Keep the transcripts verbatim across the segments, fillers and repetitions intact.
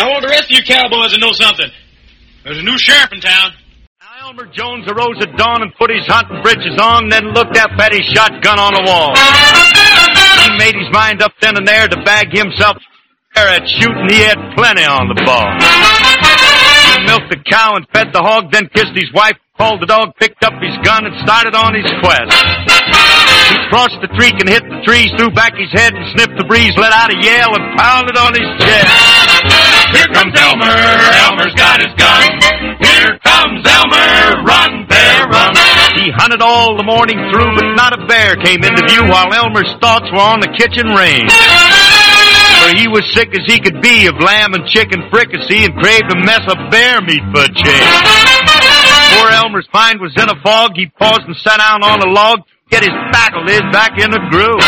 I want the rest of you cowboys to know something. There's a new sheriff in town. Now Elmer Jones arose at dawn and put his hunting breeches on, then looked up at his shotgun on the wall. He made his mind up then and there to bag himself at shooting. He had plenty on the ball. He milked the cow and fed the hog, then kissed his wife, called the dog, picked up his gun, and started on his quest. He crossed the creek and hit the trees, threw back his head and sniffed the breeze, let out a yell and pounded on his chest. Here comes Elmer, Elmer's got his gun. Here comes Elmer, run, bear, run. He hunted all the morning through, but not a bear came into view while Elmer's thoughts were on the kitchen range. For he was sick as he could be of lamb and chicken fricassee and craved a mess of bear meat for a change. Poor Elmer's mind was in a fog. He paused and sat down on a log to get his tobacco lid back in the groove.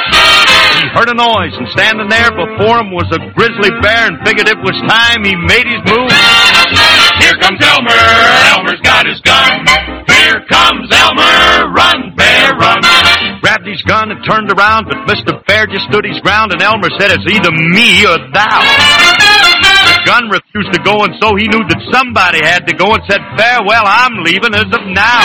He heard a noise, and standing there before him was a grizzly bear, and figured it was time he made his move. Here comes Elmer, Elmer's got his gun. Here comes Elmer, run, bear, run. Grabbed his gun and turned around, but Mister Bear just stood his ground, and Elmer said, it's either me or thou. The gun refused to go, and so he knew that somebody had to go, and said, farewell, I'm leaving as of now.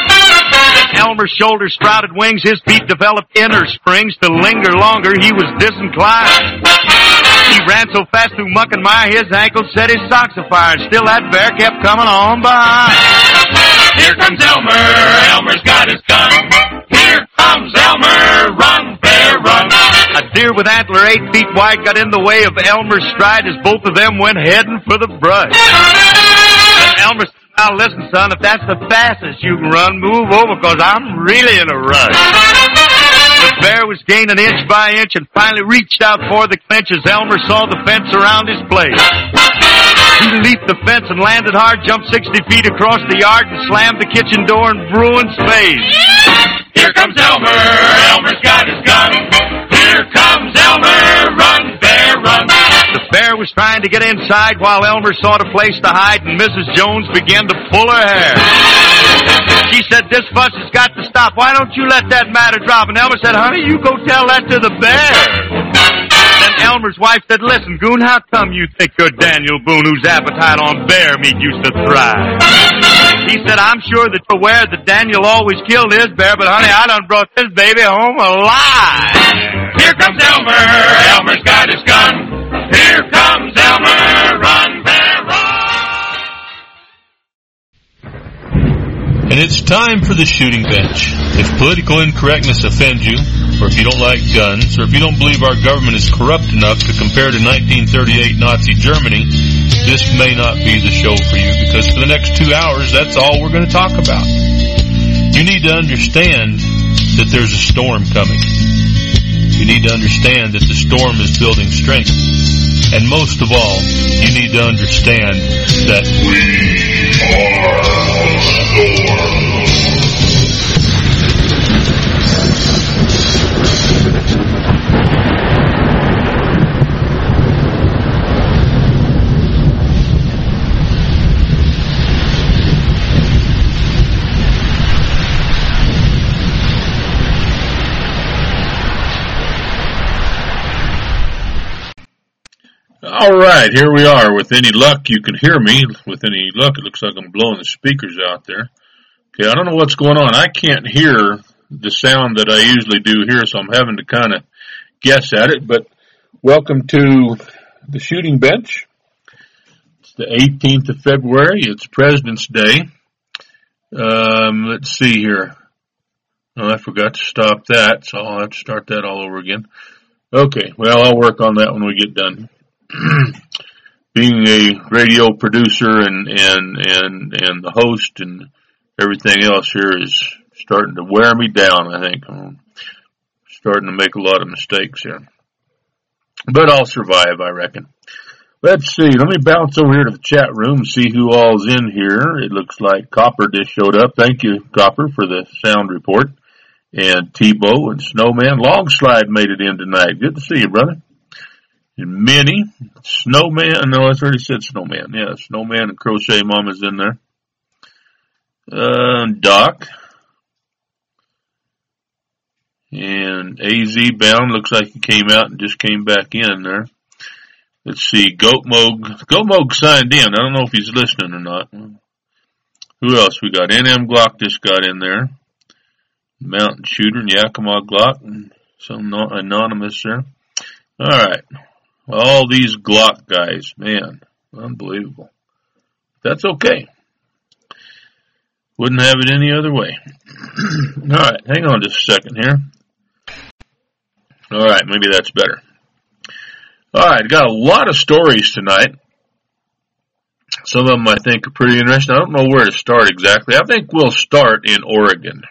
Elmer's shoulders sprouted wings, his feet developed inner springs. To linger longer, he was disinclined. He ran so fast through muck and mire, his ankles set his socks afire. Still that bear kept coming on behind. Here comes Elmer, Elmer's got his gun. Here comes Elmer, run, bear, run. A deer with antler eight feet wide got in the way of Elmer's stride as both of them went heading for the brush. And Elmer said, now listen, son, if that's the fastest you can run, move over, because I'm really in a rush. The bear was gaining inch by inch and finally reached out for the clinch as Elmer saw the fence around his place. He leaped the fence and landed hard, jumped sixty feet across the yard and slammed the kitchen door in Bruin's face. Here comes Elmer, Elmer's got his gun. Here comes Elmer, run, bear, run. The bear was trying to get inside while Elmer sought a place to hide, and Missus Jones began to pull her hair. She said, this fuss has got to stop. Why don't you let that matter drop? And Elmer said, honey, you go tell that to the bear. Then Elmer's wife said, listen, Goon, how come you think you're Daniel Boone, whose appetite on bear meat used to thrive? He said, I'm sure that you're aware that Daniel always killed his bear, but honey, I done brought this baby home alive. Here comes Elmer, Elmer's got his gun. Here comes Elmer, run, bear, run. And it's time for the shooting bench. If political incorrectness offends you, or if you don't like guns, or if you don't believe our government is corrupt enough to compare to nineteen thirty-eight Nazi Germany, this may not be the show for you, because for the next two hours, that's all we're going to talk about. You need to understand that there's a storm coming. You need to understand that the storm is building strength. And most of all, you need to understand that we are the storm. All right, here we are. With any luck, you can hear me. With any luck, it looks like I'm blowing the speakers out there. Okay, I don't know what's going on. I can't hear the sound that I usually do here, so I'm having to kind of guess at it. But welcome to the shooting bench. It's the eighteenth of February. It's President's Day. Um, let's see here. Oh, I forgot to stop that, so I'll have to start that all over again. Okay, well, I'll work on that when we get done. Being a radio producer and, and, and, and the host and everything else here is starting to wear me down, I think. I'm starting to make a lot of mistakes here. But I'll survive, I reckon. Let's see. Let me bounce over here to the chat room and see who all's in here. It looks like Copper just showed up. Thank you, Copper, for the sound report. And Tebow and Snowman. Longslide made it in tonight. Good to see you, brother. And Minnie, Snowman, no, I already said Snowman. Yeah, Snowman and Crochet Mama's in there. Uh, Doc. And A Z Bound, looks like he came out and just came back in there. let's see, Goat Moog. Goat Moog signed in. I don't know if he's listening or not. Who else we got? N M Glock just got in there. Mountain Shooter and Yakima Glock. And some anonymous there. All right. All these Glock guys. Man, unbelievable. That's okay. Wouldn't have it any other way. All right. Hang on just a second here. All right. Maybe that's better. All right. Got a lot of stories tonight. Some of them I think are pretty interesting. I don't know where to start exactly. I think we'll start in Oregon.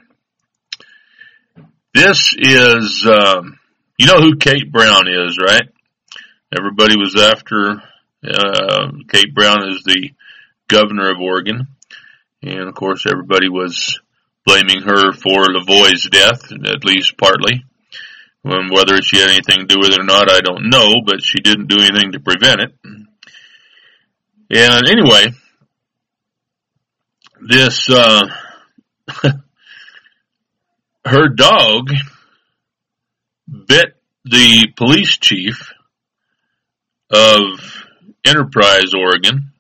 This is, um, you know who Kate Brown is, right? Everybody was after, uh, Kate Brown is the governor of Oregon. And of course everybody was blaming her for Lavoie's death, at least partly. And whether she had anything to do with it or not, I don't know, but she didn't do anything to prevent it. And anyway, this, uh, her dog bit the police chief of Enterprise, Oregon.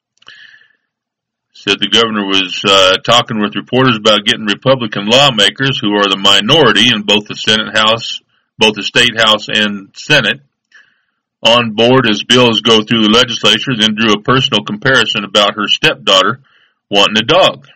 Said the governor was uh, talking with reporters about getting Republican lawmakers, who are the minority in both the Senate House, both the State House and Senate, on board as bills go through the legislature, then drew a personal comparison about her stepdaughter wanting a dog.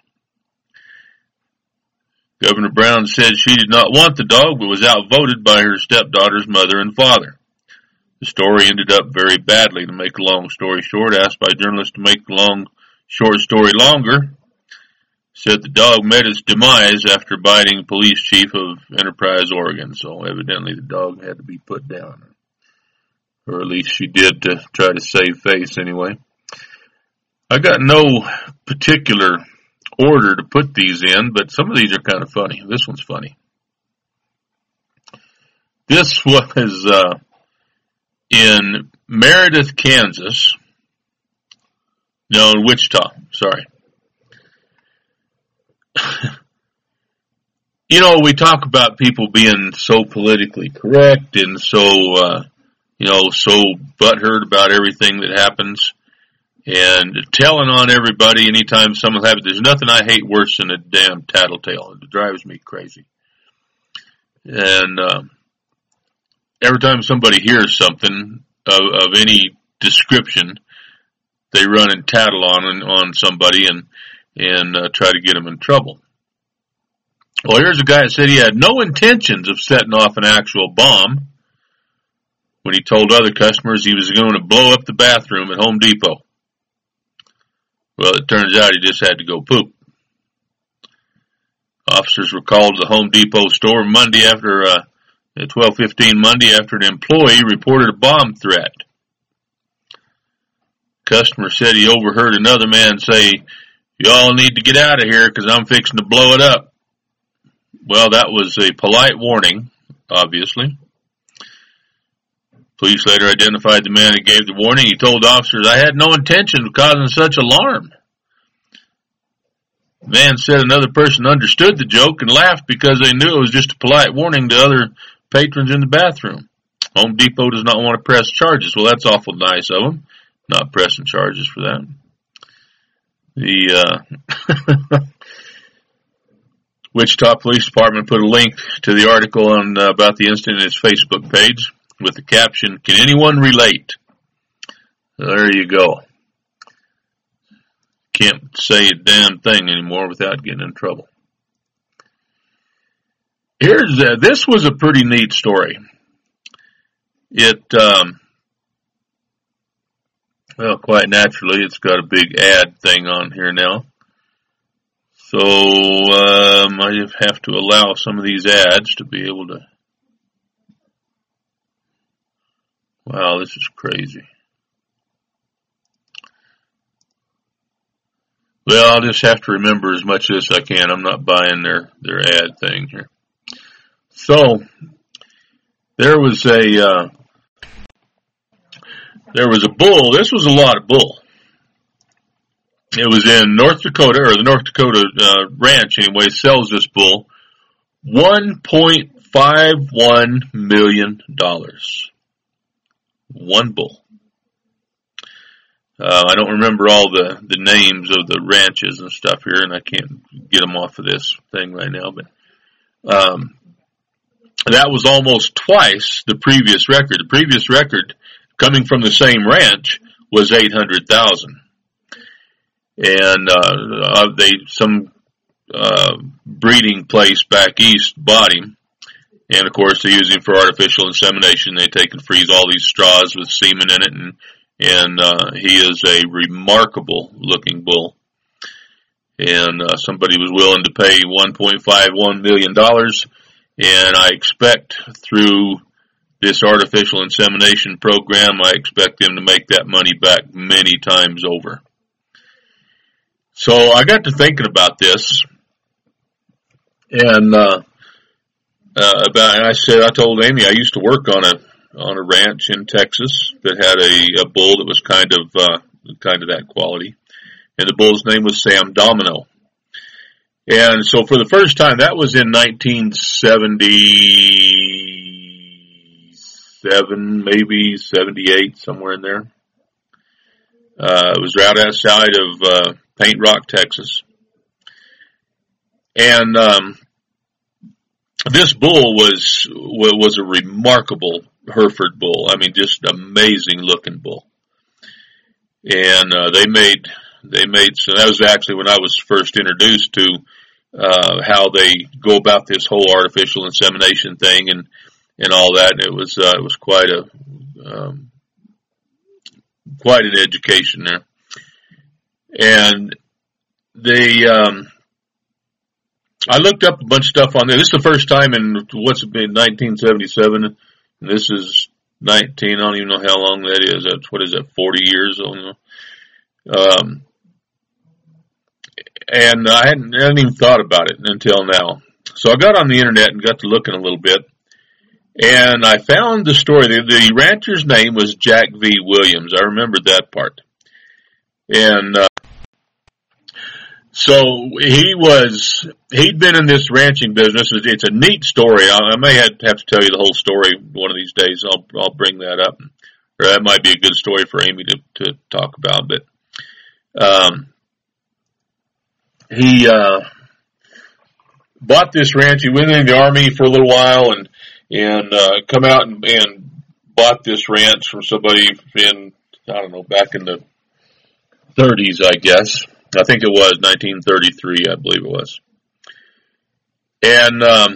Governor Brown said she did not want the dog, but was outvoted by her stepdaughter's mother and father. The story ended up very badly. To make a long story short, asked by journalists to make the long, short story longer, said the dog met its demise after biting police chief of Enterprise, Oregon. So evidently the dog had to be put down. Or at least she did to try to save face anyway. I got no particular order to put these in, but some of these are kind of funny. This one's funny. This was uh, in Meredith, Kansas. No, in Wichita. Sorry. You know, we talk about people being so politically correct and so, uh, you know, so butthurt about everything that happens. And telling on everybody anytime someone happens. There's nothing I hate worse than a damn tattletale. It drives me crazy. And uh, every time somebody hears something of, of any description, they run and tattle on on somebody and and uh, try to get them in trouble. Well, here's a guy that said he had no intentions of setting off an actual bomb when he told other customers he was going to blow up the bathroom at Home Depot. Well, it turns out he just had to go poop. Officers were called to the Home Depot store Monday after, uh, at twelve fifteen Monday after an employee reported a bomb threat. Customer said he overheard another man say, "Y'all need to get out of here because I'm fixing to blow it up." Well, that was a polite warning, obviously. Police later identified the man who gave the warning. He told officers, "I had no intention of causing such alarm." The man said another person understood the joke and laughed because they knew it was just a polite warning to other patrons in the bathroom. Home Depot does not want to press charges. Well, that's awful nice of them, not pressing charges for that. The uh, Wichita Police Department put a link to the article on uh, about the incident in its Facebook page with the caption, "Can anyone relate?" There you go. Can't say a damn thing anymore without getting in trouble. Here's uh, this was a pretty neat story. It um, well, quite naturally, it's got a big ad thing on here now. So um, I have to allow some of these ads to be able to. Wow, this is crazy. Well, I'll just have to remember as much as I can. I'm not buying their, their ad thing here. So, there was a, uh, there was a bull. This was a lot of bull. It was in North Dakota, or the North Dakota uh, ranch anyway, sells this bull. one point five one million dollars. One bull. Uh, I don't remember all the, the names of the ranches and stuff here, and I can't get them off of this thing right now, but, um, that was almost twice the previous record. The previous record coming from the same ranch was eight hundred thousand. And, uh, they, some, uh, breeding place back east bought him. And of course they use him for artificial insemination. They take and freeze all these straws with semen in it, and, and, uh, he is a remarkable looking bull. And, uh, somebody was willing to pay one point five one million dollars. And I expect through this artificial insemination program, I expect them to make that money back many times over. So I got to thinking about this, and uh, uh, about. And I said, I told Amy I used to work on a on a ranch in Texas that had a, a bull that was kind of uh, kind of that quality, and the bull's name was Sam Domino. And so for the first time, that was in nineteen seventy-seven, maybe seventy-eight, somewhere in there. Uh, it was right outside of uh, Paint Rock, Texas. And um, this bull was was a remarkable Hereford bull. I mean, just amazing looking bull. And uh, they made they made so that was actually when I was first introduced to uh, how they go about this whole artificial insemination thing and and all that. And it was uh, it was quite a um, quite an education there. And they um, I looked up a bunch of stuff on there. This is the first time in what's it been, nineteen seventy-seven, and this is nineteen. I don't even know how long that is. That's what is that? Forty years old. You know? Um, and I hadn't, I hadn't even thought about it until now. So I got on the internet and got to looking a little bit, and I found the story. The, the rancher's name was Jack V. Williams. I remembered that part. And uh, so he was, he'd been in this ranching business. It's a neat story. I, I may have, have to tell you the whole story one of these days. I'll, I'll bring that up. Or that might be a good story for Amy to, to talk about. But um, he uh, bought this ranch. He went in the Army for a little while and and uh, come out and, and bought this ranch from somebody in, I don't know, back in the thirties, I guess. I think it was nineteen thirty-three, I believe it was. And um,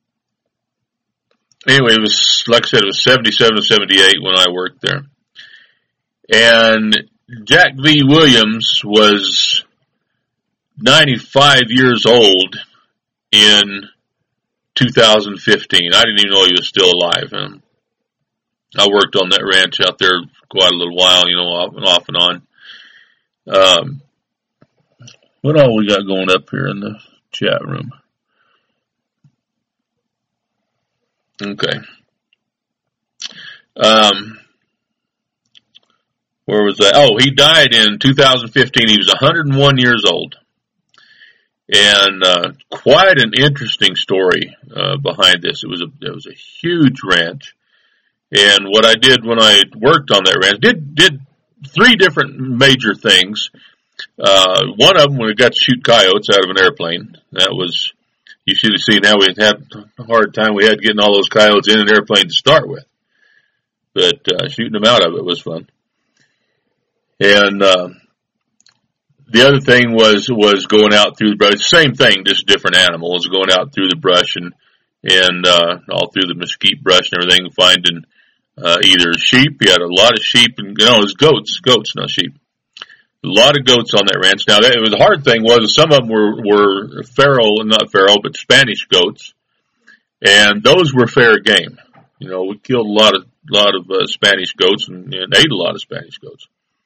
anyway, it was, like I said, it was seventy-seven, seventy-eight when I worked there. And Jack V. Williams was ninety-five years old in two thousand fifteen. I didn't even know he was still alive. And I worked on that ranch out there quite a little while, you know, off and off and on. Um, what all we got going up here in the chat room? Okay. Um, where was that? Oh, he died in two thousand fifteen. He was one hundred one years old. And uh, quite an interesting story uh, behind this. It was a it was a huge ranch. And what I did when I worked on that ranch, did did three different major things. Uh, one of them, when we got to shoot coyotes out of an airplane. That was, you should have seen how we had a hard time we had getting all those coyotes in an airplane to start with. But uh, shooting them out of it was fun. And uh, the other thing was was going out through the brush. Same thing, just different animals, going out through the brush and and uh, all through the mesquite brush and everything, finding uh, either sheep. He had a lot of sheep, and you know, it was goats, goats, not sheep. A lot of goats on that ranch. Now, that, it was the hard thing was some of them were were feral, not feral, but Spanish goats, and those were fair game. You know, we killed a lot of lot of uh, Spanish goats and, and ate a lot of Spanish goats.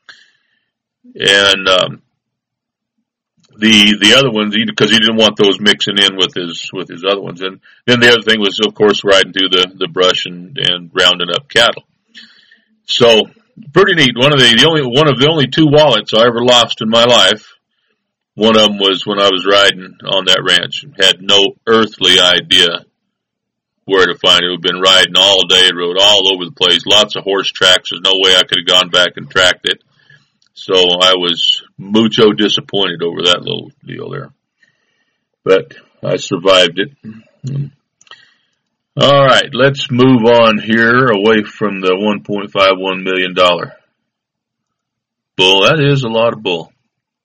And um, the the other ones, because he didn't want those mixing in with his with his other ones. And then the other thing was, of course, riding through the, the brush and, and rounding up cattle. So pretty neat. One of the, the only one of the only two wallets I ever lost in my life. One of them was when I was riding on that ranch. Had no earthly idea where to find it. We'd been riding all day, rode all over the place, lots of horse tracks. There's no way I could have gone back and tracked it. So I was mucho disappointed over that little deal there. But I survived it. All right, let's move on here away from the one point five one million dollars bull. That is a lot of bull.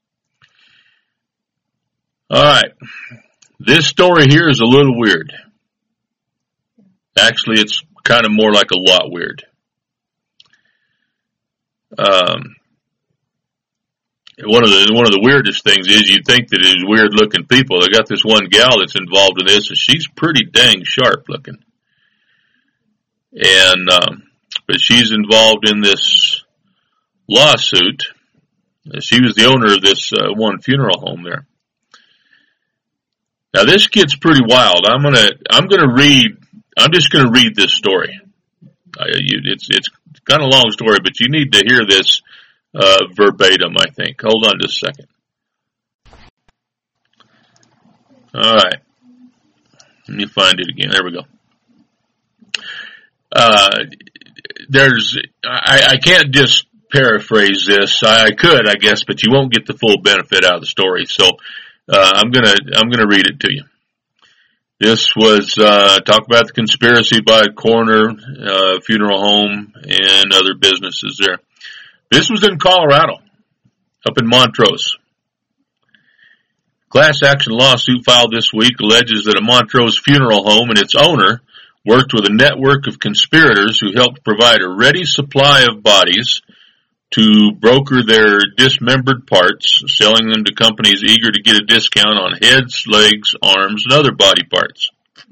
All right, this story here is a little weird. Actually, it's kind of more like a lot weird. Um, one of the one of the weirdest things is you'd think that it is weird looking people. They got this one gal that's involved in this, and she's pretty dang sharp looking. And um, but she's involved in this lawsuit. She was the owner of this uh, one funeral home there. Now this gets pretty wild. I'm gonna I'm gonna read. I'm just gonna read this story. Uh, you, it's it's kind of a long story, but you need to hear this uh, verbatim, I think. Hold on just a second. All right. Let me find it again. There we go. Uh, there's, I, I can't just paraphrase this. I could, I guess, but you won't get the full benefit out of the story. So, uh, I'm gonna, I'm gonna read it to you. This was, uh, talk about the conspiracy by a coroner, uh, funeral home and other businesses there. This was in Colorado, up in Montrose. Class action lawsuit filed this week alleges that a Montrose funeral home and its owner worked with a network of conspirators who helped provide a ready supply of bodies to broker their dismembered parts, selling them to companies eager to get a discount on heads, legs, arms, and other body parts.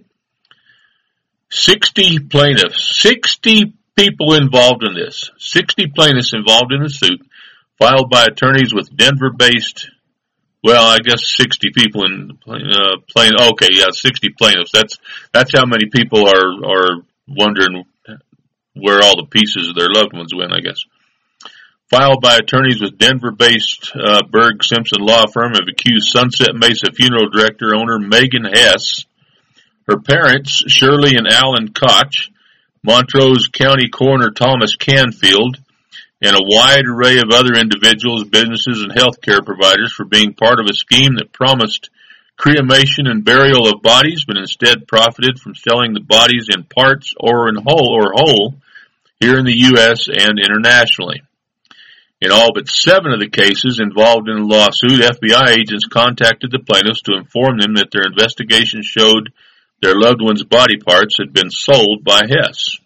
Sixty plaintiffs, sixty people involved in this, sixty plaintiffs involved in the suit, filed by attorneys with Denver-based, well, I guess sixty people in uh, plain. Okay, yeah, sixty plaintiffs. That's that's how many people are are wondering where all the pieces of their loved ones went, I guess. Filed by attorneys with Denver-based uh, Berg Simpson law firm, have accused Sunset Mesa funeral director owner Megan Hess, her parents Shirley and Alan Koch, Montrose County Coroner Thomas Canfield, and a wide array of other individuals, businesses, and healthcare providers for being part of a scheme that promised cremation and burial of bodies, but instead profited from selling the bodies in parts or in whole or whole here in the U S and internationally. In all but seven of the cases involved in the lawsuit, F B I agents contacted the plaintiffs to inform them that their investigation showed their loved ones' body parts had been sold by Hess.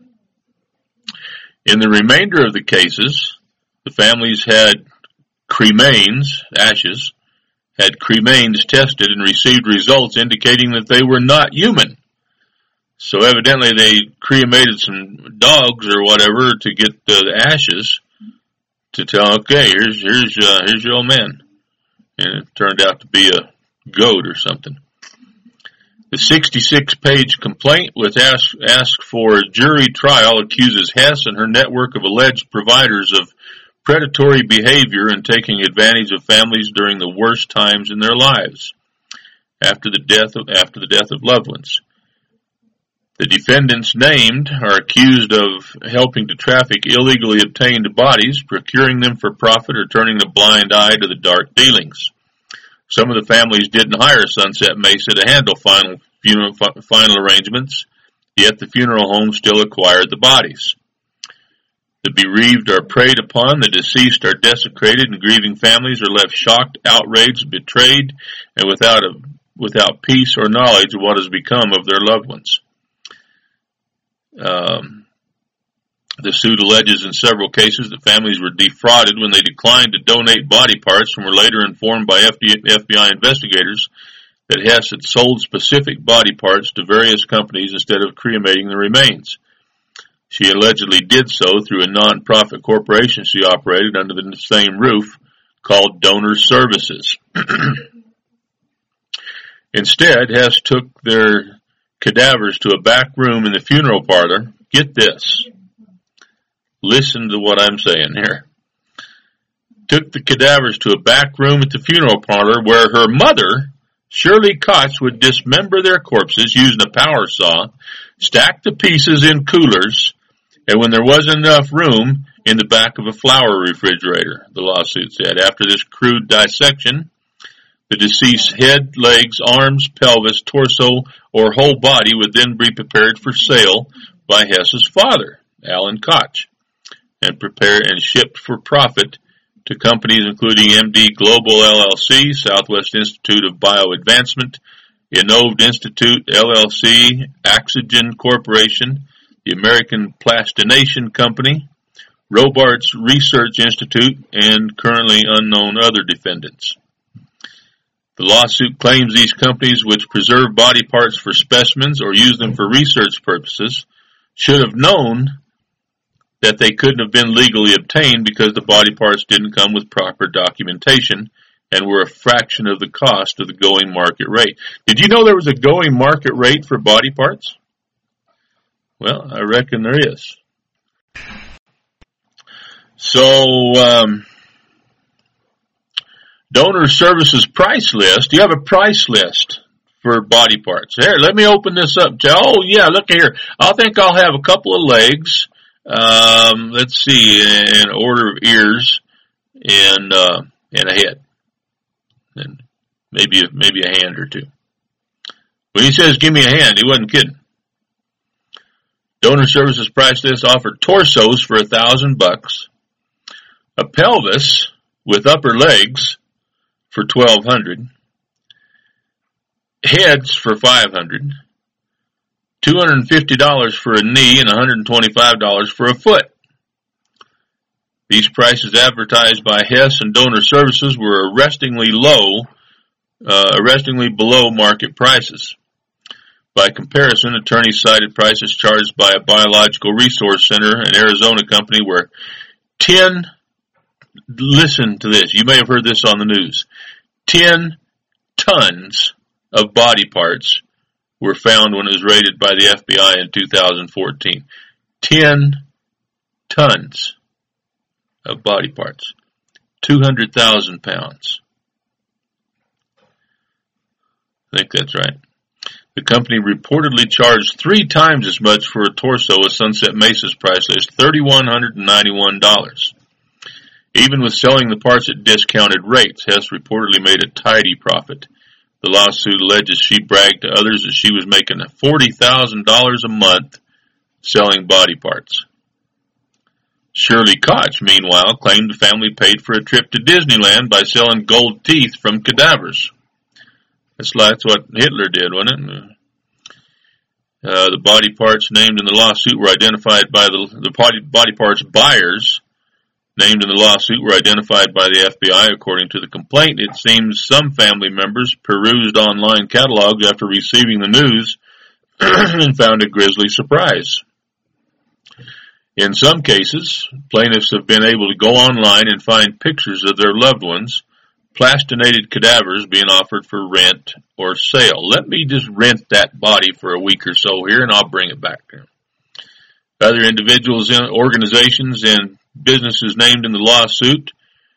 In the remainder of the cases, the families had cremains, ashes, had cremains tested and received results indicating that they were not human. So evidently they cremated some dogs or whatever to get the ashes to tell, okay, here's here's uh, here's your old man, and it turned out to be a goat or something. The sixty-six page complaint, which asked ask for a jury trial, accuses Hess and her network of alleged providers of predatory behavior and taking advantage of families during the worst times in their lives after the death of after the death of loved ones. The defendants named are accused of helping to traffic illegally obtained bodies, procuring them for profit, or turning a blind eye to the dark dealings. Some of the families didn't hire Sunset Mesa to handle final funeral, final arrangements, yet the funeral home still acquired the bodies. The bereaved are preyed upon, the deceased are desecrated, and grieving families are left shocked, outraged, betrayed, and without a, without peace or knowledge of what has become of their loved ones. Um, the suit alleges in several cases that families were defrauded when they declined to donate body parts and were later informed by F B I investigators that Hess had sold specific body parts to various companies instead of cremating the remains. She allegedly did so through a non-profit corporation she operated under the same roof called Donor Services. Instead, Hess took their cadavers to a back room in the funeral parlor. Get this. Listen to what I'm saying here. Took the cadavers to a back room at the funeral parlor where her mother, Shirley Koch, would dismember their corpses using a power saw, stack the pieces in coolers, and when there wasn't enough room, in the back of a flour refrigerator, the lawsuit said. After this crude dissection, the deceased's head, legs, arms, pelvis, torso, or whole body would then be prepared for sale by Hess's father, Alan Koch, and prepared and shipped for profit to companies including M D Global L L C, Southwest Institute of Bioadvancement, Innoved Institute L L C, Axogen Corporation, the American Plastination Company, Robarts Research Institute, and currently unknown other defendants. The lawsuit claims these companies, which preserve body parts for specimens or use them for research purposes, should have known that they couldn't have been legally obtained because the body parts didn't come with proper documentation and were a fraction of the cost of the going market rate. Did you know there was a going market rate for body parts? Well, I reckon there is. So, um, Donor Services price list. You have a price list for body parts. Here, let me open this up. Oh, yeah, look here. I think I'll have a couple of legs. Um, let's see, an order of ears and, uh, and a head. And maybe, maybe a hand or two. When he says, give me a hand, he wasn't kidding. Donor Services price list offered torsos for a thousand bucks, a pelvis with upper legs for twelve hundred, heads for five hundred, two hundred fifty dollars for a knee, and one hundred twenty-five dollars for a foot. These prices advertised by Hess and Donor Services were arrestingly low, uh, arrestingly below market prices. By comparison, attorneys cited prices charged by a biological resource center, an Arizona company, where ten, listen to this, you may have heard this on the news, ten tons of body parts were found when it was raided by the F B I in two thousand fourteen. ten tons of body parts. two hundred thousand pounds. I think that's right. The company reportedly charged three times as much for a torso as Sunset Mesa's price list, three thousand one hundred ninety-one dollars. Even with selling the parts at discounted rates, Hess reportedly made a tidy profit. The lawsuit alleges she bragged to others that she was making forty thousand dollars a month selling body parts. Shirley Koch, meanwhile, claimed the family paid for a trip to Disneyland by selling gold teeth from cadavers. That's, that's what Hitler did, wasn't it? Uh, the body parts named in the lawsuit were identified by the, the body, body parts buyers named in the lawsuit were identified by the F B I. According to the complaint, it seems some family members perused online catalogs after receiving the news and found a grisly surprise. In some cases, plaintiffs have been able to go online and find pictures of their loved ones, plastinated cadavers being offered for rent or sale. Let me just rent that body for a week or so here, and I'll bring it back there. Other individuals, in organizations, and businesses named in the lawsuit,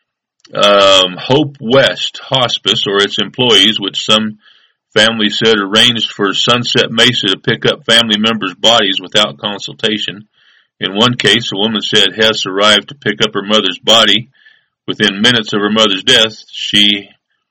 um, Hope West Hospice or its employees, which some families said arranged for Sunset Mesa to pick up family members' bodies without consultation. In one case, a woman said Hess arrived to pick up her mother's body within minutes of her mother's death, she,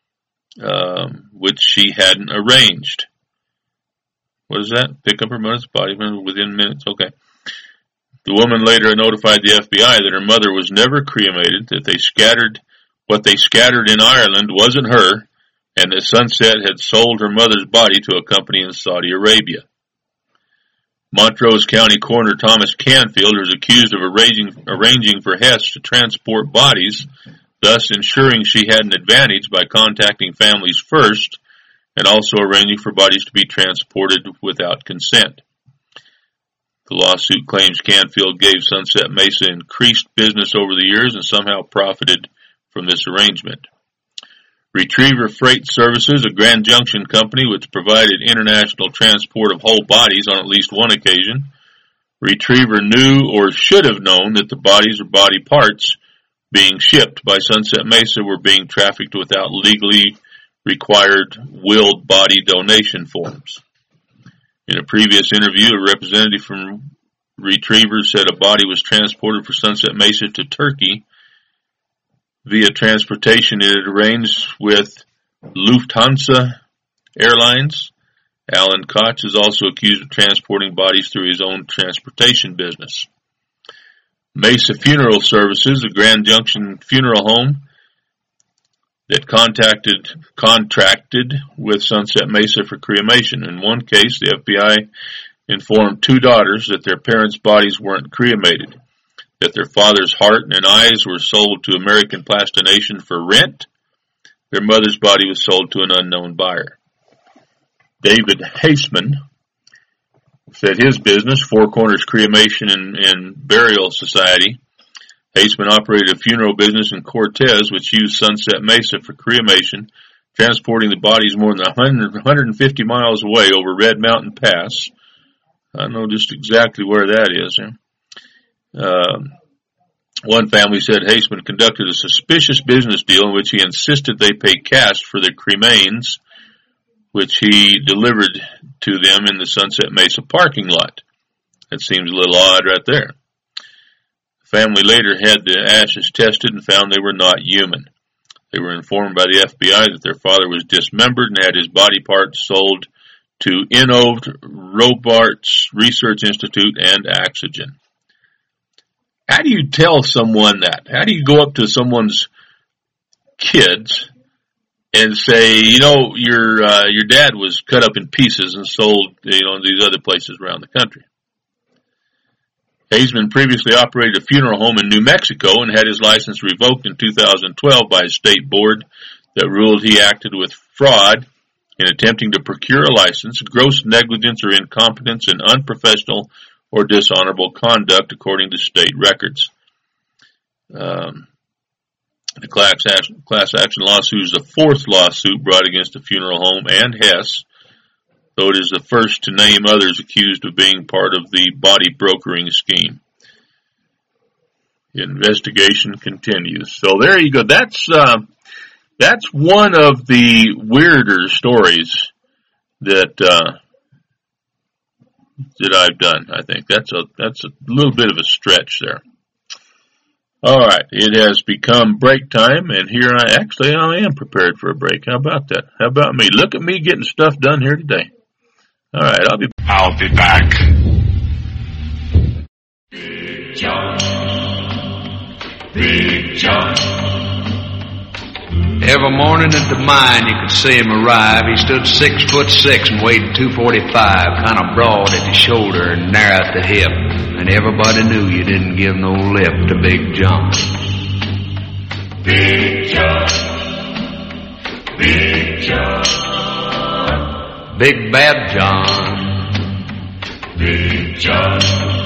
um, which she hadn't arranged. What is that? Pick up her mother's body within minutes? Okay. The woman later notified the F B I that her mother was never cremated, that they scattered, what they scattered in Ireland wasn't her, and that Sunset had sold her mother's body to a company in Saudi Arabia. Montrose County Coroner Thomas Canfield was accused of arranging, arranging for Hess to transport bodies, thus ensuring she had an advantage by contacting families first and also arranging for bodies to be transported without consent. The lawsuit claims Canfield gave Sunset Mesa increased business over the years and somehow profited from this arrangement. Retriever Freight Services, a Grand Junction company which provided international transport of whole bodies on at least one occasion. Retriever knew or should have known that the bodies or body parts being shipped by Sunset Mesa were being trafficked without legally required willed body donation forms. In a previous interview, a representative from retrievers said a body was transported from Sunset Mesa to Turkey via transportation it had arranged with Lufthansa Airlines. Alan Koch is also accused of transporting bodies through his own transportation business. Mesa Funeral Services, a Grand Junction funeral home that contacted, contracted with Sunset Mesa for cremation. In one case, the F B I informed two daughters that their parents' bodies weren't cremated, that their father's heart and eyes were sold to American Plastination for rent. Their mother's body was sold to an unknown buyer. David Haseman said his business, Four Corners Cremation and, and Burial Society. Haseman operated a funeral business in Cortez, which used Sunset Mesa for cremation, transporting the bodies more than one hundred fifty miles away over Red Mountain Pass. I don't know just exactly where that is. Um, one family said Haseman conducted a suspicious business deal in which he insisted they pay cash for their cremains, which he delivered to them in the Sunset Mesa parking lot. That seems a little odd right there. The family later had the ashes tested and found they were not human. They were informed by the F B I that their father was dismembered and had his body parts sold to Innoved, Robarts Research Institute, and Oxygen. How do you tell someone that? How do you go up to someone's kids and say, you know, your uh, your dad was cut up in pieces and sold, you know, in these other places around the country? Haseman previously operated a funeral home in New Mexico and had his license revoked in two thousand twelve by a state board that ruled he acted with fraud in attempting to procure a license, gross negligence or incompetence, and unprofessional or dishonorable conduct, according to state records. Um, the class action, class action lawsuit is the fourth lawsuit brought against the funeral home and Hess, though it is the first to name others accused of being part of the body brokering scheme. The investigation continues. So there you go. That's uh, that's one of the weirder stories that uh, that I've done. I think that's a that's a little bit of a stretch there. All right, it has become break time, and here I actually I am prepared for a break. How about that? How about me? Look at me getting stuff done here today. All right, I'll be I'll be back. Big John, Big John. Every morning at the mine you could see him arrive. He stood six foot six and weighed two forty-five, kind of broad at the shoulder and narrow at the hip. And everybody knew you didn't give no lip to Big John. Big John, Big John, Big Bad John, Big John.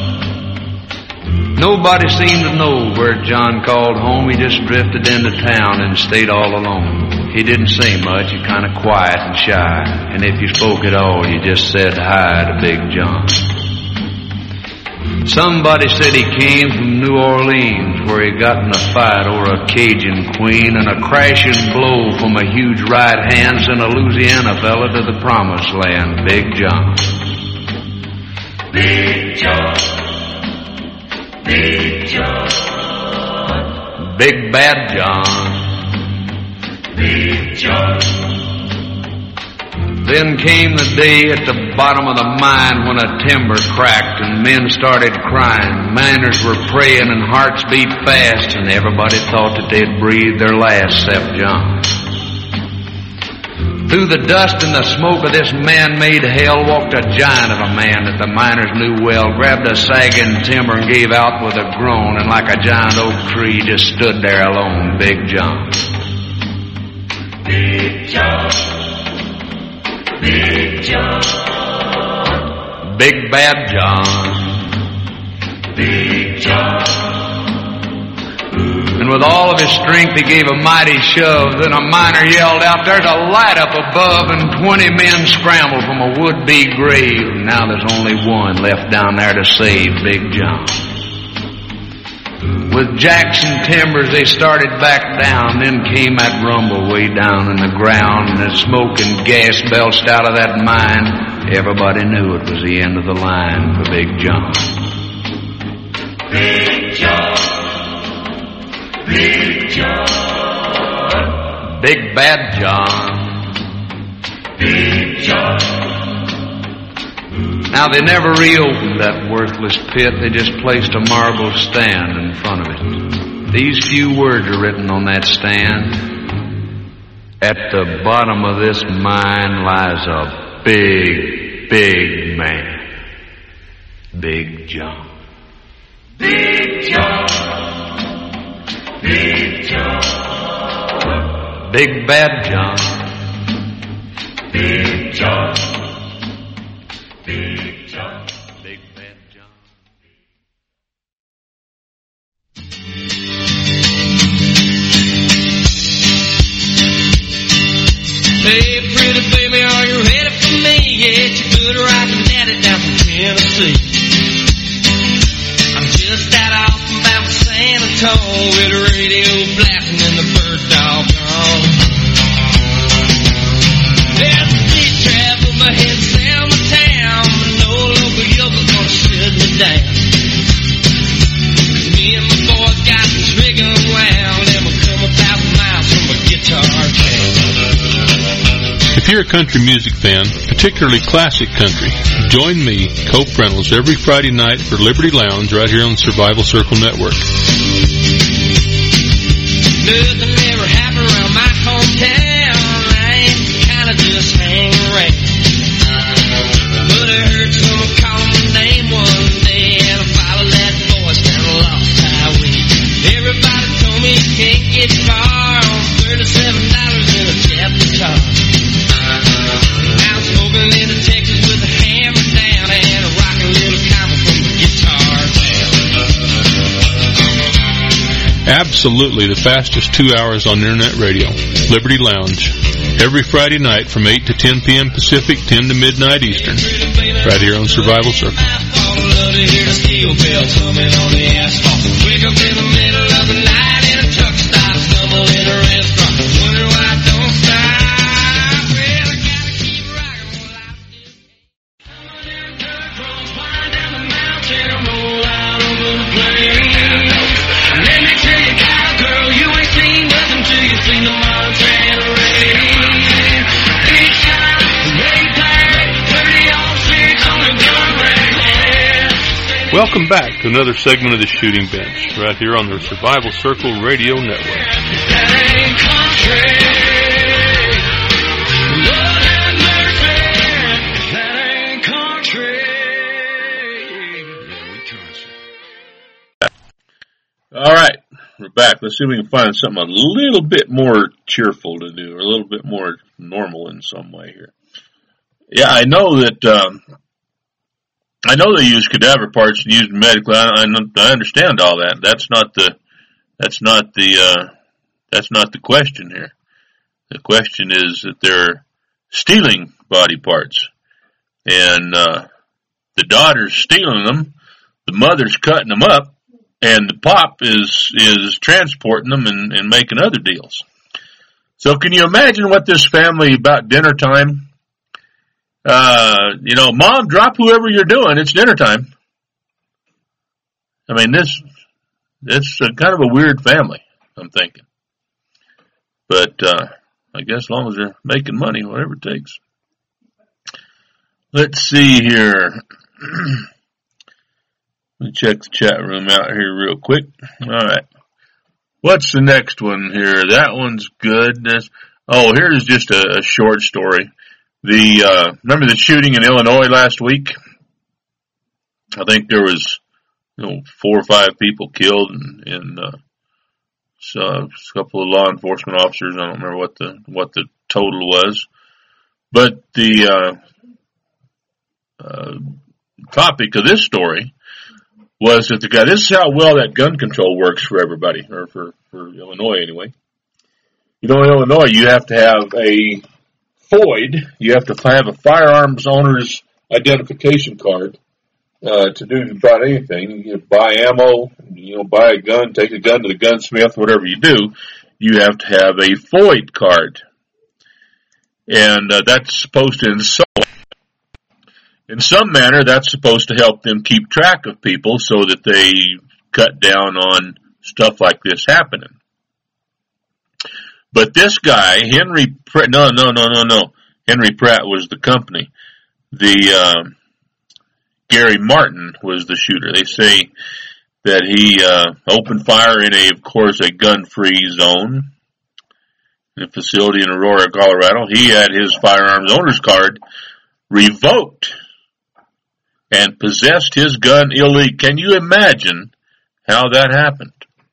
Nobody seemed to know where John called home. He just drifted into town and stayed all alone. He didn't say much, he kind of quiet and shy. And if you spoke at all, you just said hi to Big John. Somebody said he came from New Orleans, where he got in a fight over a Cajun queen, and a crashing blow from a huge right hand sent a Louisiana fella to the promised land, Big John. Big John, Big John, Big Bad John, Big John. Then came the day at the bottom of the mine when a timber cracked and men started crying. Miners were praying and hearts beat fast, and everybody thought that they'd breathe their last except John. Through the dust and the smoke of this man-made hell walked a giant of a man that the miners knew well, grabbed a sagging timber and gave out with a groan, and like a giant oak tree just stood there alone, Big John. Big John, Big John, Big Bad John, Big John. and with all of his strength he gave a mighty shove. Then a miner yelled out, "There's a light up above," and twenty men scrambled from a would-be grave. Now there's only one left down there to save Big John. With Jackson timbers they started back down. Then came that rumble way down in the ground, and the smoke and gas belched out of that mine. Everybody knew it was the end of the line for Big John. Big John, Big John, Big Bad John, Big John. Now, they never reopened that worthless pit. They just placed a marble stand in front of it. These few words are written on that stand. At the bottom of this mine lies a big, big man. Big John. Big John, Big John, Big Bad John, Big John, Big John, Big Bad John. Hey, pretty baby, are you ready for me? Yeah, it's a good rockin' daddy down from Tennessee. I'm just out off about San Antonio with the radio blasting and the bird dog gone. There's a street trap with my head down my town, but no local yokel gonna shut me down. Me and my boys got this rig unwound, and we'll come a thousand miles from a guitar jam. If you're a country music fan, particularly classic country, join me, Cope Reynolds, every Friday night for Liberty Lounge right here on the Survival Circle Network. Nothing ever happened around my hometown. I ain't kinda just hang around. But I heard someone call my name one day, and I followed that voice down a lost highway. Everybody told me you can't get far on thirty-seven dollars in a Jap guitar. Now I'm smoking into Texas with a hammer down and a rockin' little combo from the guitar town. Absolutely the fastest two hours on internet radio. Liberty Lounge. Every Friday night from eight to ten p.m. Pacific, ten to midnight Eastern. Right here on Survival Circle. Love to hear the steel bells humming on the asphalt. Wake up in the middle of the night in a truck stop, stumble in a restaurant. Wonder why I don't stop. Well, I gotta keep rocking while I still can. Someone in a truck rolls flying down the mountain, roll out over the plain. Let me tell you, cowgirl, you ain't seen nothing till you seen the Montana rain. Big shot, big play, thirty on six on the gun rack. Welcome back to another segment of the Shooting Bench, right here on the Survival Circle Radio Network. That ain't country. Lord have mercy. That ain't country. Yeah, we country. All right, we're back. Let's see if we can find something a little bit more cheerful to do, or a little bit more normal in some way here. Yeah, I know that, um, I know they use cadaver parts and use them medically. I, I, I understand all that. That's not the, that's not the, uh, that's not the question here. The question is that they're stealing body parts, and uh, the daughter's stealing them, the mother's cutting them up, and the pop is is transporting them and, and making other deals. So can you imagine what this family, about dinner time, uh, you know, Mom, drop whoever you're doing, it's dinner time. I mean, this, it's a kind of a weird family, I'm thinking. But uh, I guess as long as they're making money, whatever it takes. Let's see here. Let me check the chat room out here real quick. All right. What's the next one here? That one's good. That's, oh, here's just a, a short story. The uh, remember the shooting in Illinois last week? I think there was, you know, four or five people killed, and, and uh, so a couple of law enforcement officers. I don't remember what the what the total was, but the uh, uh, topic of this story was that the guy, this is how well that gun control works for everybody, or for, for Illinois anyway. You know, in Illinois, you have to have a F O I D, you have to have a firearms owner's identification card uh, to do about anything. You buy ammo, you know, buy a gun, take a gun to the gunsmith, whatever you do, you have to have a F O I D card. And uh, that's supposed to, in some, in some manner, that's supposed to help them keep track of people so that they cut down on stuff like this happening. But this guy, Henry Pratt, no, no, no, no, no. Henry Pratt was the company. The, uh, Gary Martin was the shooter. They say that he, uh, opened fire in a, of course, a gun-free zone in a facility in Aurora, Colorado. He had his firearms owner's card revoked and possessed his gun illegally. Can you imagine how that happened?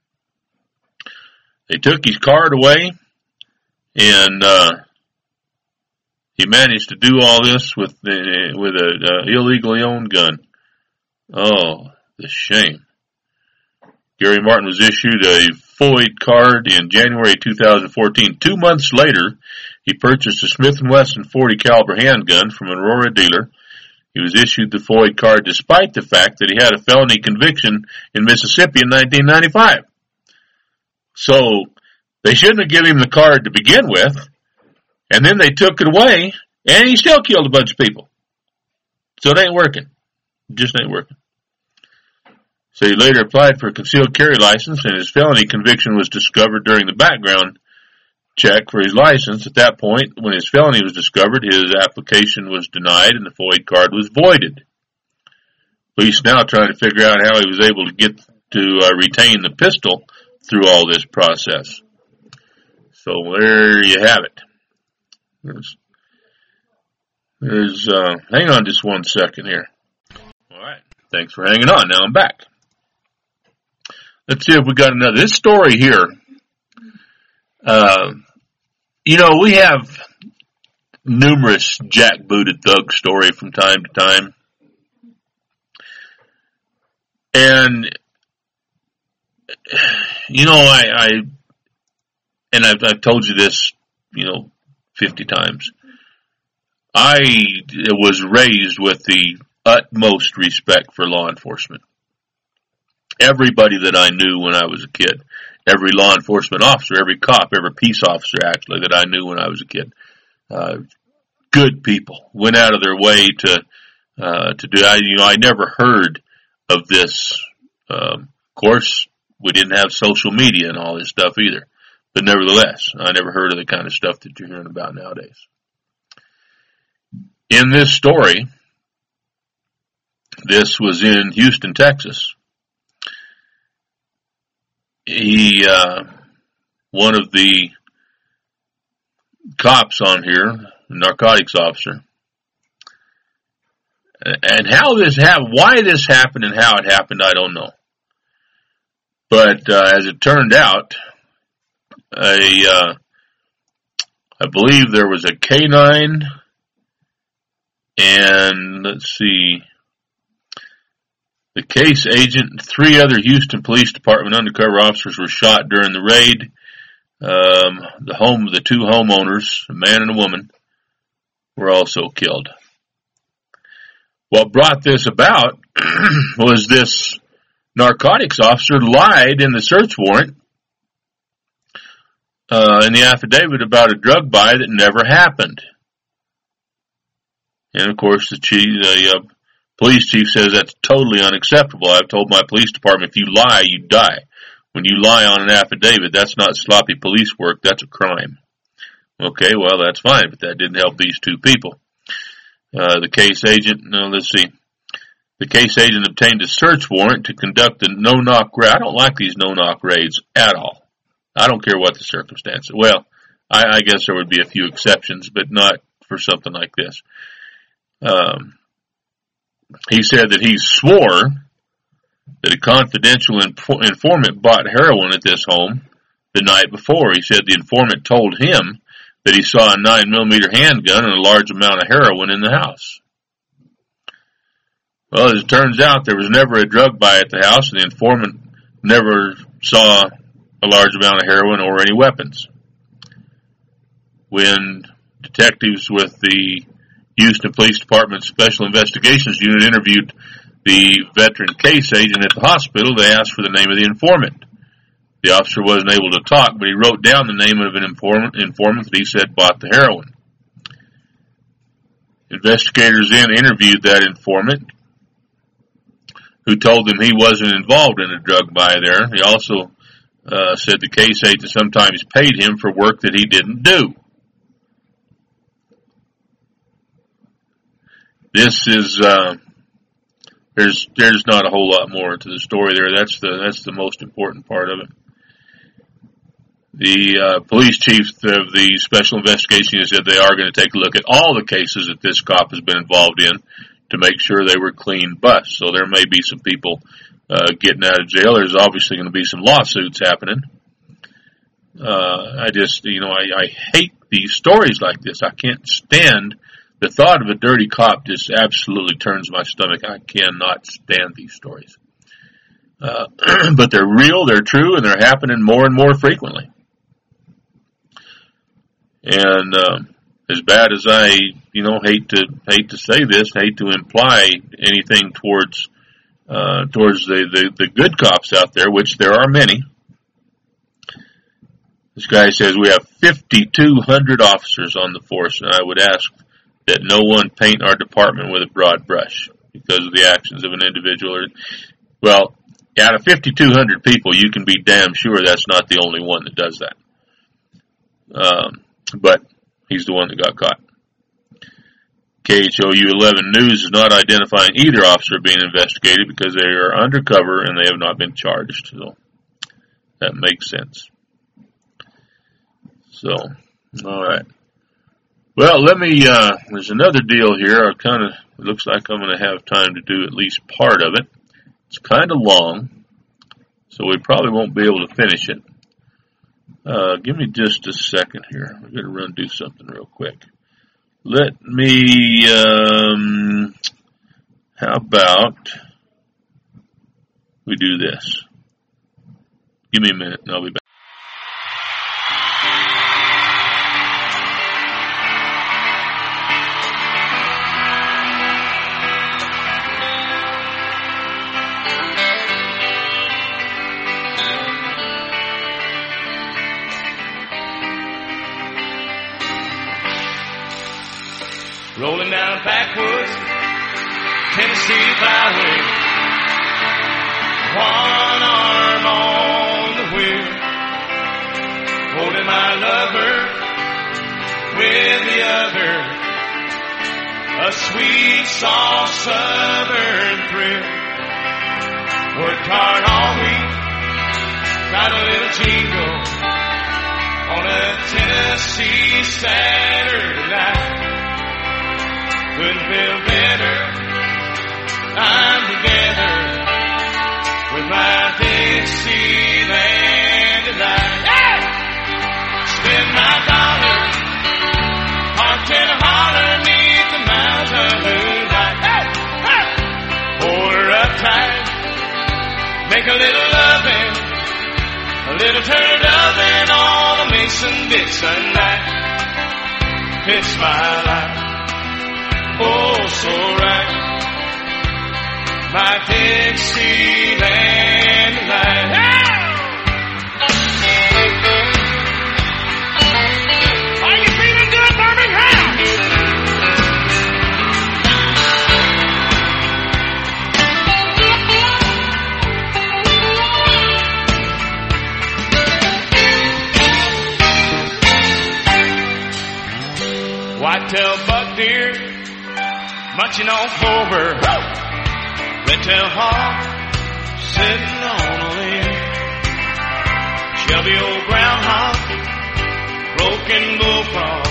They took his card away, and uh, he managed to do all this with the, with an uh, illegally owned gun. Oh, the shame. Gary Martin was issued a F O I D card in January two thousand fourteen. Two months later, he purchased a Smith and Wesson forty caliber handgun from an Aurora dealer. He was issued the F O I D card despite the fact that he had a felony conviction in Mississippi in nineteen ninety-five. So, they shouldn't have given him the card to begin with, and then they took it away, and he still killed a bunch of people. So it ain't working. It just ain't working. So he later applied for a concealed carry license, and his felony conviction was discovered during the background check for his license. At that point, when his felony was discovered, his application was denied, and the F O I D card was voided. Police now trying to figure out how he was able to get to uh, retain the pistol through all this process. So there you have it. There's, there's uh, hang on just one second here. All right. Thanks for hanging on. Now I'm back. Let's see if we got another. This story here, uh, you know, we have numerous jackbooted thug story from time to time. And, you know, I, I and I've, I've told you this, you know, fifty times. I was raised with the utmost respect for law enforcement. Everybody that I knew when I was a kid, every law enforcement officer, every cop, every peace officer actually that I knew when I was a kid, uh, good people, went out of their way to, uh, to do, I, you know, I never heard of this. Um, of course, we didn't have social media and all this stuff either. But nevertheless, I never heard of the kind of stuff that you're hearing about nowadays. In this story, this was in Houston, Texas. He, uh, one of the cops on here, a narcotics officer, and how this happened, why this happened and how it happened, I don't know. But uh, as it turned out, a, uh, I believe there was a K nine, and let's see, the case agent and three other Houston Police Department undercover officers were shot during the raid. Um, the home, the two homeowners, a man and a woman, were also killed. What brought this about was this narcotics officer lied in the search warrant uh, in the affidavit about a drug buy that never happened. And of course, the chief, the uh, police chief says that's totally unacceptable. I've told my police department, if you lie, you die. When you lie on an affidavit, that's not sloppy police work. That's a crime. Okay, well, that's fine, but that didn't help these two people. Uh, the case agent, no, let's see. The case agent obtained a search warrant to conduct a no-knock raid. I don't like these no-knock raids at all. I don't care what the circumstances. Well, I, I guess there would be a few exceptions, but not for something like this. Um, he said that he swore that a confidential inf- informant bought heroin at this home the night before. He said the informant told him that he saw a nine millimeter handgun and a large amount of heroin in the house. Well, as it turns out, there was never a drug buy at the house, and the informant never saw a large amount of heroin or any weapons. When detectives with the Houston Police Department Special Investigations Unit interviewed the veteran case agent at the hospital, they asked for the name of the informant. The officer wasn't able to talk, but he wrote down the name of an informant, informant that he said bought the heroin. Investigators then interviewed that informant, who told him he wasn't involved in a drug buy there. He also uh, said the case agent sometimes paid him for work that he didn't do. This is, uh, there's, there's not a whole lot more to the story there. That's the, that's the most important part of it. The, uh, police chief of the special investigation unit said they are going to take a look at all the cases that this cop has been involved in to make sure they were clean busts. So there may be some people, uh, getting out of jail. There's obviously going to be some lawsuits happening. Uh, I just, you know, I, I hate these stories like this. I can't stand the thought of a dirty cop. Just absolutely turns my stomach. I cannot stand these stories. Uh, but they're real, they're true, and they're happening more and more frequently. And, um, as bad as I, you know, hate to, hate to say this, hate to imply anything towards, uh, towards the, the, the good cops out there, which there are many. This guy says we have fifty-two hundred officers on the force, and I would ask that no one paint our department with a broad brush because of the actions of an individual. Or, well, out of fifty-two hundred people, you can be damn sure that's not the only one that does that. Um, but he's the one that got caught. K H O U eleven News is not identifying either officer being investigated because they are undercover and they have not been charged. So that makes sense. So, all right. Well, let me, uh, there's another deal here. I kind of, it looks like I'm going to have time to do at least part of it. It's kind of long, so we probably won't be able to finish it. Uh, give me just a second here. I'm going to run do something real quick. Let me, um, how about we do this? Give me a minute and I'll be back. Rolling down a backwoods Tennessee byway, one arm on the wheel, holding my lover with the other, a sweet, soft southern thrill. Worked hard all week, got a little jingle on a Tennessee Saturday night. Couldn't feel better, I'm together with my Dixieland delight. Hey! Spend my dollar, parked in a holler neath the mountain moonlight. Hey! Hey! Hold her up tight, make a little loving, a little turn loving on the Mason-Dixon night. It's my life. Oh, so right, my Dixieland delight. Are you feeling good, Birmingham? Whitetail buck deer munching on clover, red-tailed hawk sitting on a limb, Shelby old groundhog, broken bullfrog,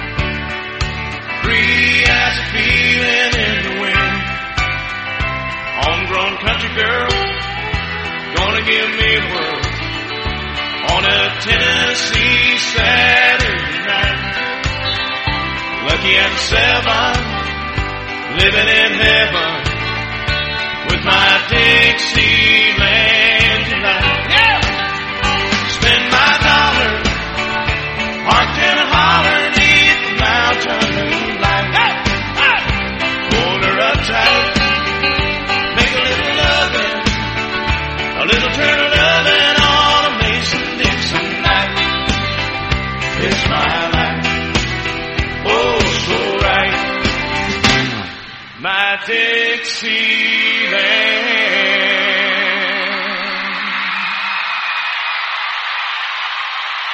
free as a feeling in the wind. Homegrown country girl, gonna give me a whirl on a Tennessee Saturday night. Lucky I'm seven, living in heaven with my Dixieland delight. Yeah! Spend my dollar, parked in a holler neath the mountain moonlight. Hey! Hey! Hold her up tight, make a little loving, a little turn of loving on a Mason-Dixon night. It's my life, oh so right, my Dixieland.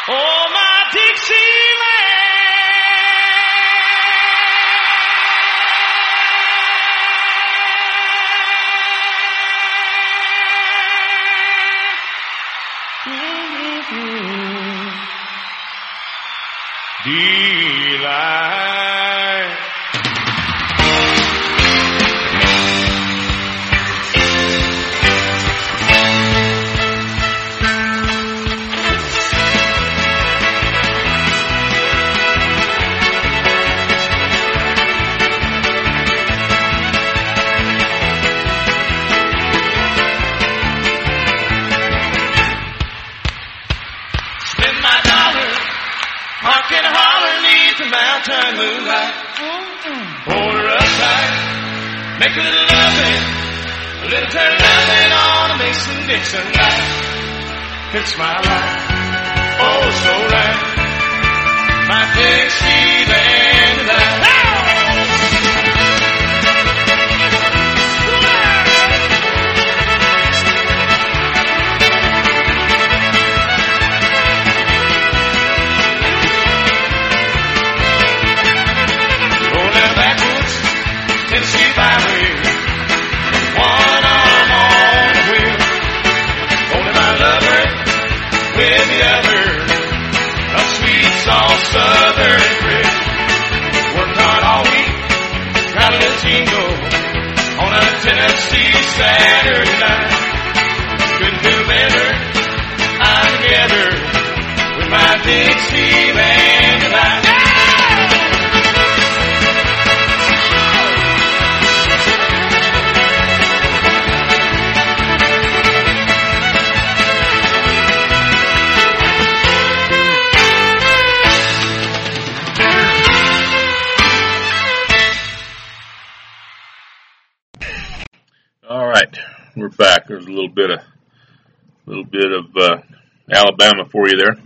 Oh, my Dixieland. Delight. Spend my dollars, honk and holler, neath the mountain moonlight. Hold her up tight, make a little loving, a little turn loving on a Mason-Dixon night. It's my life, oh so right, my Dixieland tonight. Tennessee byway, one arm on the wheel, holding my lover with the other, a sweet, soft southern thrill. Worked hard all week, got a little tingo on a Tennessee Saturday night. Couldn't do better, I'm together with my Dixieland tonight. All right, we're back. There's a little bit of, little bit of uh, Alabama for you there.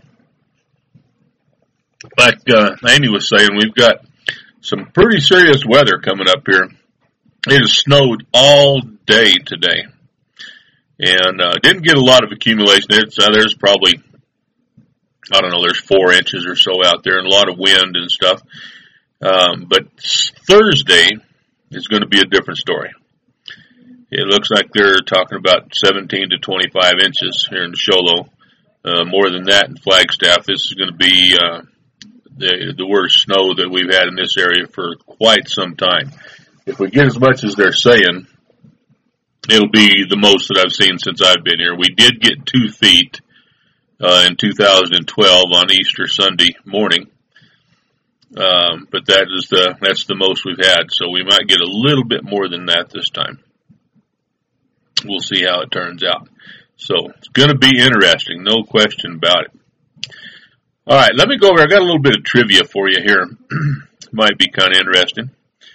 Like uh, Amy was saying, we've got some pretty serious weather coming up here. It has snowed all day today, and uh, didn't get a lot of accumulation. It's, uh, there's probably, I don't know, there's four inches or so out there, and a lot of wind and stuff. Um, but Thursday is going to be a different story. It looks like they're talking about seventeen to twenty-five inches here in Show Low. Uh, more than that in Flagstaff. This is going to be uh, the, the worst snow that we've had in this area for quite some time. If we get as much as they're saying, it'll be the most that I've seen since I've been here. We did get two feet uh, in two thousand twelve on Easter Sunday morning. Um, but that is the, that's the most we've had. So we might get a little bit more than that this time. We'll see how it turns out. So it's going to be interesting, no question about it. All right, let me go over. I got a little bit of trivia for you here. Might be kind of interesting.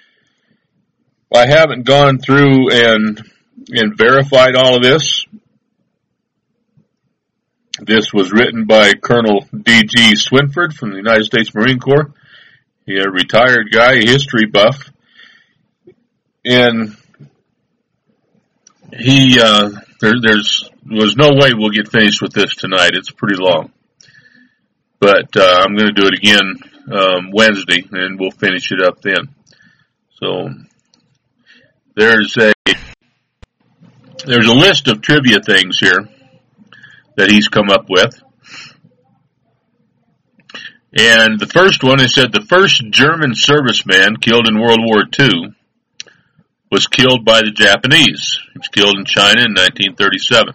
I haven't gone through and and verified all of this. This was written by Colonel D G Swinford from the United States Marine Corps. He's a retired guy, a history buff. And he, uh, there, there's, was no way we'll get finished with this tonight. It's pretty long. But, uh, I'm going to do it again, um, Wednesday, and we'll finish it up then. So, there's a, there's a list of trivia things here that he's come up with. And the first one is said the first German serviceman killed in World War Two was killed by the Japanese. He was killed in China in nineteen thirty-seven.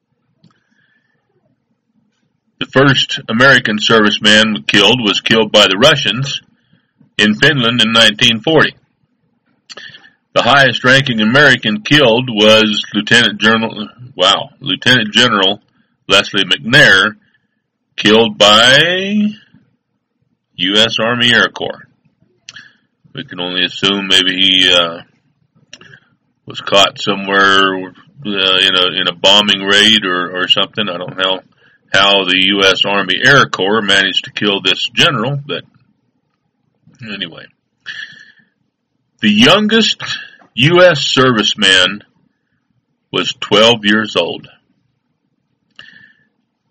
The first American serviceman killed was killed by the Russians in Finland in nineteen forty. The highest ranking American killed was Lieutenant General, wow, Lieutenant General Leslie McNair, killed by U S Army Air Corps. We can only assume maybe he uh, was caught somewhere uh, in a in a bombing raid or, or something. I don't know how the U S Army Air Corps managed to kill this general, but anyway. The youngest U S serviceman was twelve years old.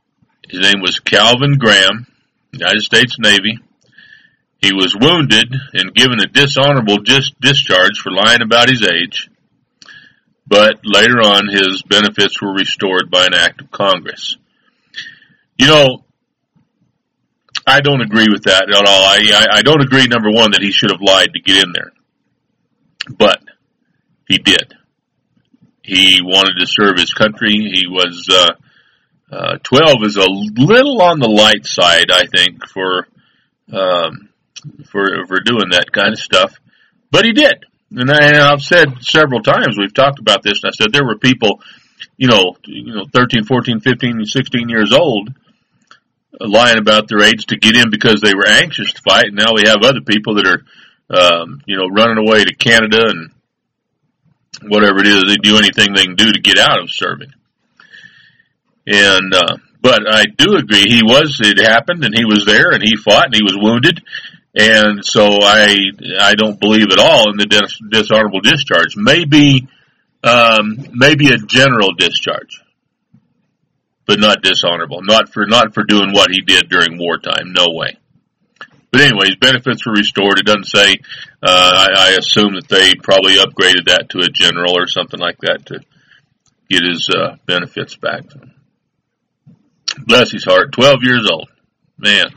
His name was Calvin Graham, United States Navy. He was wounded and given a dishonorable dis- discharge for lying about his age, but later on his benefits were restored by an act of Congress. You know, I don't agree with that at all. I, I, I don't agree, number one, that he should have lied to get in there. But he did. He wanted to serve his country. He was, uh, uh, twelve is a little on the light side, I think, for, um, for, for doing that kind of stuff. But he did. And, I, and I've said several times, we've talked about this, and I said there were people, you know, you know, thirteen, fourteen, fifteen, sixteen years old, lying about their age to get in because they were anxious to fight. And now we have other people that are, um, you know, running away to Canada and whatever it is, they do anything they can do to get out of serving. And, uh, but I do agree, he was, it happened, and he was there, and he fought, and he was wounded. And so I, I don't believe at all in the dis- dishonorable discharge. Maybe, um, maybe a general discharge, but not dishonorable. Not for, not for doing what he did during wartime. No way. But anyway, his benefits were restored. It doesn't say, uh, I, I assume that they probably upgraded that to a general or something like that to get his, uh, benefits back. Bless his heart. twelve years old. Man.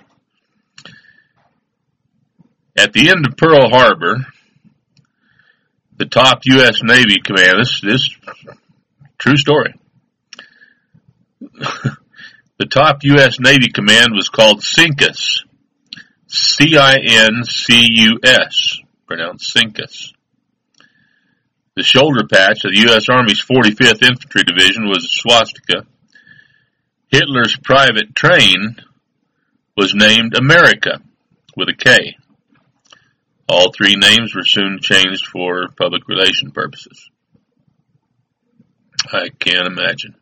At the end of Pearl Harbor, the top U S Navy command, this, this, true story. The top U S Navy command was called CINCUS. C I N C U S, pronounced CINCUS. The shoulder patch of the U S Army's forty-fifth Infantry Division was a swastika. Hitler's private train was named America, with a K. All three names were soon changed for public relation purposes. I can't imagine.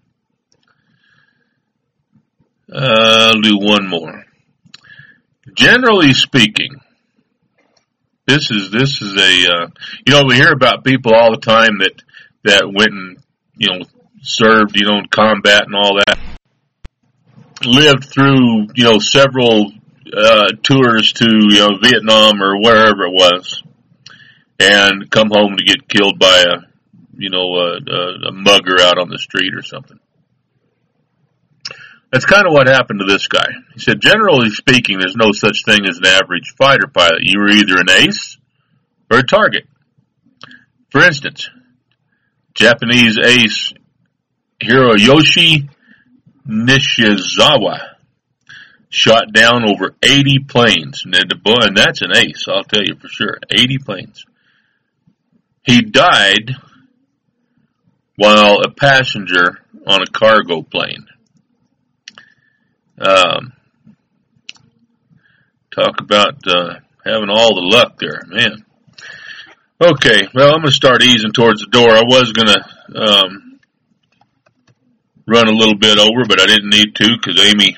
Uh, I'll do one more. Generally speaking, this is this is a uh, you know, we hear about people all the time that that went and, you know, served, you know, in combat and all that, lived through, you know, several uh, tours to, you know, Vietnam or wherever it was, and come home to get killed by a, you know, a, a, a mugger out on the street or something. That's kind of what happened to this guy. He said, generally speaking, there's no such thing as an average fighter pilot. You were either an ace or a target. For instance, Japanese ace Hiroyoshi Nishizawa shot down over eighty planes. And that's an ace, I'll tell you for sure. eighty planes. He died while a passenger on a cargo plane. Um, talk about uh, having all the luck there, man. Okay, well, I'm going to start easing towards the door. I was going to um, run a little bit over, but I didn't need to because Amy,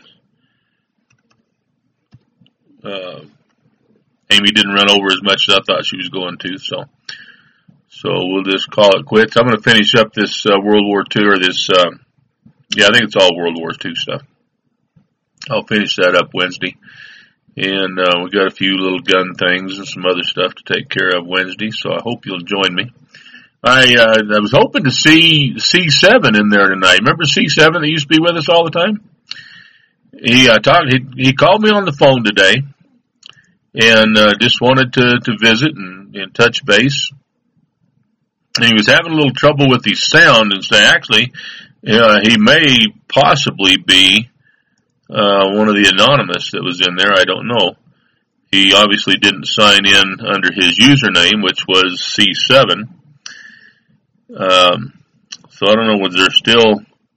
uh, Amy didn't run over as much as I thought she was going to. So, so we'll just call it quits. I'm going to finish up this uh, World War Two or this. Uh, yeah, I think it's all World War Two stuff. I'll finish that up Wednesday. And uh, we got a few little gun things and some other stuff to take care of Wednesday, so I hope you'll join me. I uh, I was hoping to see C seven in there tonight. Remember C seven that used to be with us all the time? He uh, talked. He, he called me on the phone today, and uh, just wanted to, to visit and, and touch base. And he was having a little trouble with his sound, and say actually uh, he may possibly be Uh, one of the anonymous that was in there. I don't know. He obviously didn't sign in under his username, which was C seven. Um, so I don't know, was there still,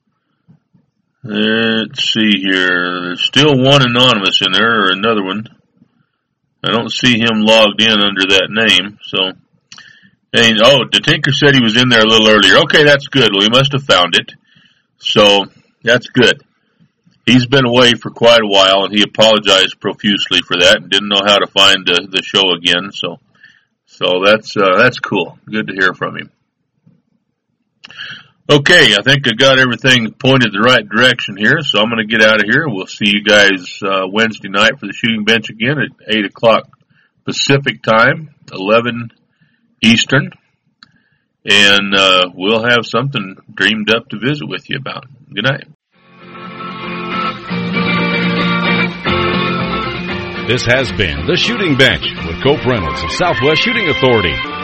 let's see here, there's still one anonymous in there, or another one. I don't see him logged in under that name, so. And, oh, the Tinker said he was in there a little earlier. Okay, that's good. Well, he must have found it. So, that's good. He's been away for quite a while, and he apologized profusely for that, and didn't know how to find the, the show again. So, so that's uh, that's cool. Good to hear from him. Okay, I think I got everything pointed the right direction here, so I'm going to get out of here. We'll see you guys uh, Wednesday night for the shooting bench again at eight o'clock Pacific time, eleven Eastern, and uh, we'll have something dreamed up to visit with you about. Good night. This has been The Shooting Bench with Cope Reynolds of Southwest Shooting Authority.